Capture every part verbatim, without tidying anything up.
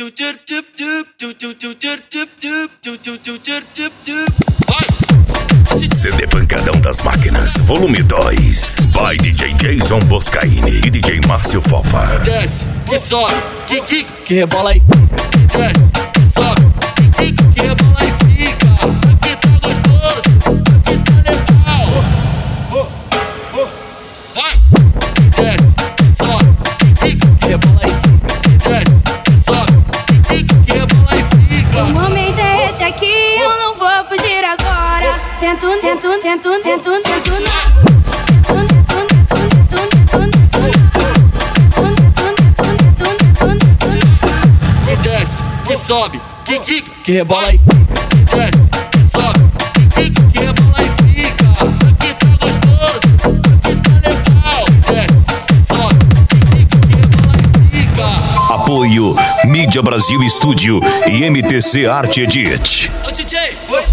C D Pancadão das Máquinas, volume dois. By D J Jason Boscaini e D J Márcio Fopa. Desce, que sobe, que que que rebola e desce, que sobe, que que que rebola e fica. Aqui tá gostoso, aqui tá legal. Oh, oh, oh. Vai, desce, que sobe, que que que rebola e fica. Desce, que sobe, que que que rebola e fica. O momento é esse aqui, eu não vou fugir agora. Tento, tento, tento, tento, tento, não. Que desce, que sobe, que que que rebola e desce, que sobe, que que que rebola e fica. Aqui tá gostoso, aqui tá legal. Desce, que sobe, que que que rebola e fica. Apoio Mídia Brasil Estúdio e M T C Arte Edit. Ô D J, oi.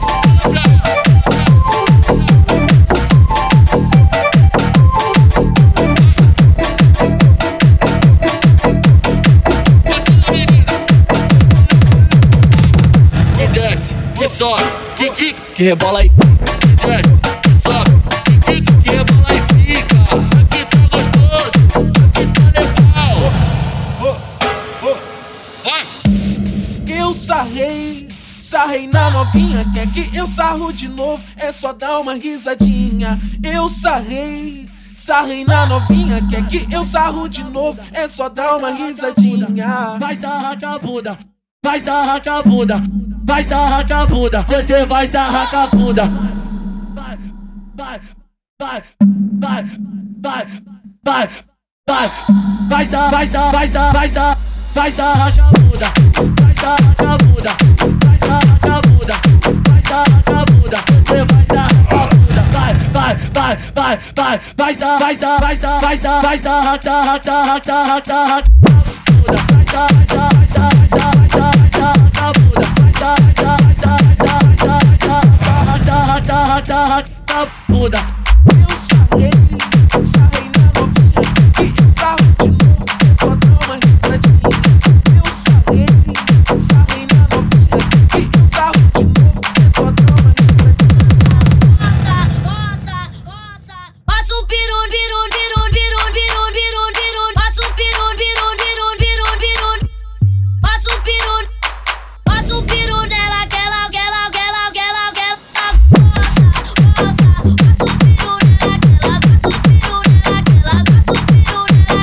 Que sobe, que que que rebola e desce, que sobe, que que que rebola e fica. Aqui tá gostoso, aqui tá legal. Oh, oh, oh. Vai. Eu sarrei, sarrei na novinha. Quer que eu sarro de novo? É só dar uma risadinha. Eu sarrei, sarrei na novinha. Quer que eu sarro de novo? É só dar uma risadinha. Vai sarrar com a bunda, vai sarrar com a bunda. Vai sarrar com a bunda, você vai sarrar com a bunda. Vai, vai, vai, vai, vai, vai, vai, vai sarrar, vai sarrar, vai sarrar, vai sarrar, vai sarrar com a bunda, vai sarrar com a bunda, vai sarrar com a bunda, vai sarrar com a bunda, você vai sarrar com a bunda. Vai, vai, vai, vai, vai, vai sarrar, vai sarrar, vai sarrar, vai sarrar, vai sarrar, sarrar, sarrar, sarrar, sarrar com a bunda, vai sarrar, vai sarrar, vai sarrar, vai sarrar, vai sarrar, sarrar com a bunda. Sai, sai, sai, sai, sai, sai, sai, sai, sai, sai, puda. Eu sarrei, sarrei na novinha. Que eu sarro de novo, é só dar uma risadinha. Eu sarrei, sarrei na novinha. Que eu sarro de novo, é só dar uma risadinha. Roça, roça, roça. Passa um piru, piru, piru, piru, piru, piru, piru. Passa um piru, piru, piru, piru, piru. Passa um piru, passa um piru nela, aquela, aquela, aquela, aquela, aquela. Roça, roça. Passa um piru nela, aquela. Passa um piru nela, aquela. Passa um piru nela,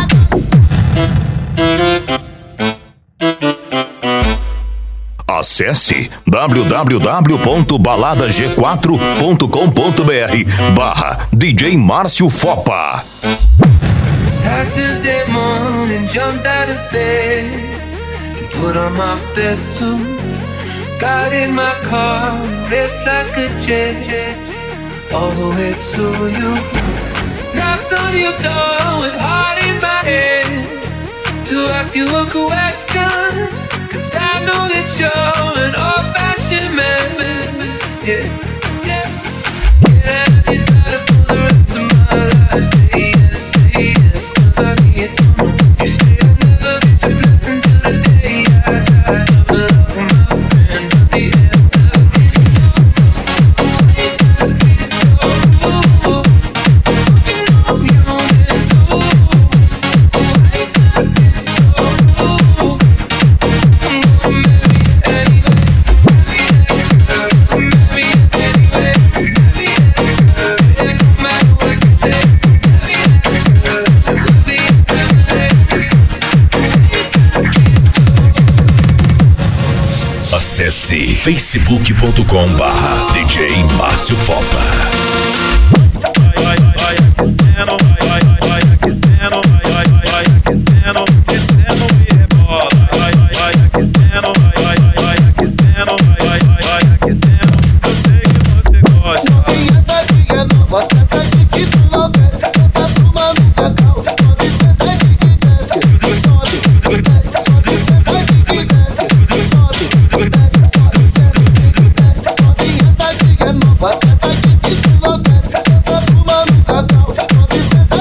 aquela. Acesse w w w ponto balada g quatro ponto com ponto b r barra D J Márcio Fopa. Saturday morning, jumped out of bed and put on my best suit. Got in my car, raced like a jet, all the way to you. Knocked on your door with heart in my head to ask you a question, 'cause I know that you're an old-fashioned man. Yeah, yeah, yeah. You got it for the rest of my life. Say yes, say yes, 'cause I need it. You say I'll never get your blessing till the day I die. Tough love, my friend, but the answer is no. Why you gotta be so rude? Don't you know you're meant to? Why you gotta be so rude? I'm gonna marry you anyway. Marry you anyway. Marry you anyway. It don't matter what you say. Marry you anyway. And we'll be a family. Acesse facebook ponto com barra D J Márcio Fopa. Vai, vai, aquecendo, vai, vai, aquecendo, vai, vai, aquecendo, aquecendo e rebola. Vai, vai, aquecendo, vai, vai, aquecendo, vai, vai, aquecendo. Eu sei que você gosta. Novinha sadia nova, senta aqui que tu não desce. Dança pro mano cacau, sobe, senta aqui que desce. Sobe, desce, sobe, senta aqui que desce. Sobe, desce, sobe, senta aqui que desce. Novinha sadia nova, senta aqui que tu não desce. Dança pro mano cacau, sobe, senta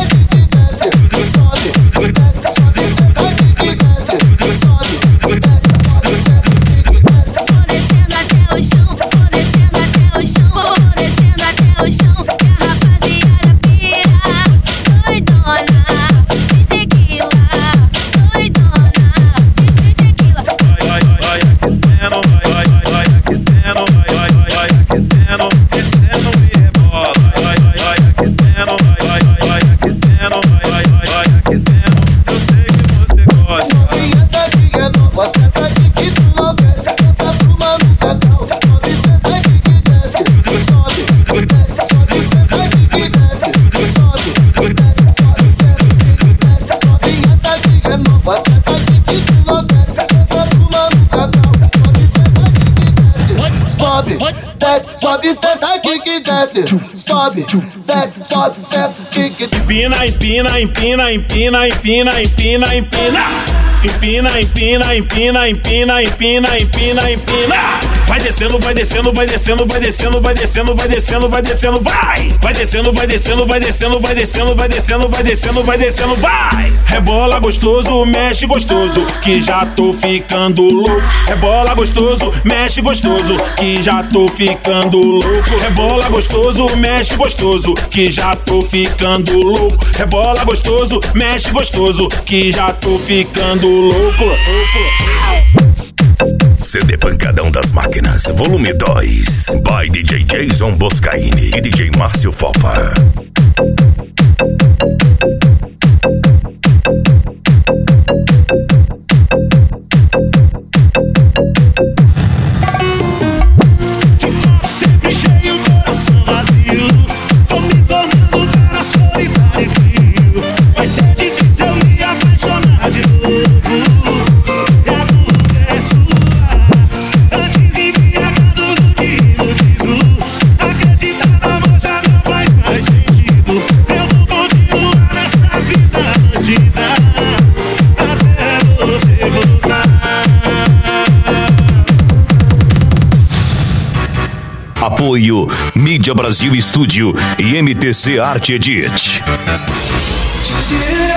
sobe, senta, quique, desce. Sobe, desce, sobe, senta, quique. Empina, empina, empina, empina, empina, empina, empina. Empina, empina, empina, empina, empina, empina, empina. Vai descendo, vai descendo, vai descendo, vai descendo, vai descendo, vai descendo, vai descendo, vai. Vai descendo, vai descendo, vai descendo, vai descendo, vai descendo, vai descendo, vai descendo, vai. Rebola gostoso, mexe gostoso, que já tô ficando louco. Rebola gostoso, mexe gostoso, que já tô ficando louco. Rebola gostoso, mexe gostoso, que já tô ficando louco. Rebola gostoso, mexe gostoso, que já tô ficando louco. C D Pancadão das Máquinas, volume dois, by D J Jason Boscaini e D J Márcio Fopa. Sempre cheio, coração vazio. Tô me tornando um cara solitário e frio. Vai ser difícil eu me apaixonar de novo. E a culpa é sua. Antes embriagado do que iludido. Acreditar no amor já não faz mais sentido. Eu vou continuar nessa vida bandida até você voltar. Apoio Mídia Brasil Estúdio e M T C Arte Edit. Did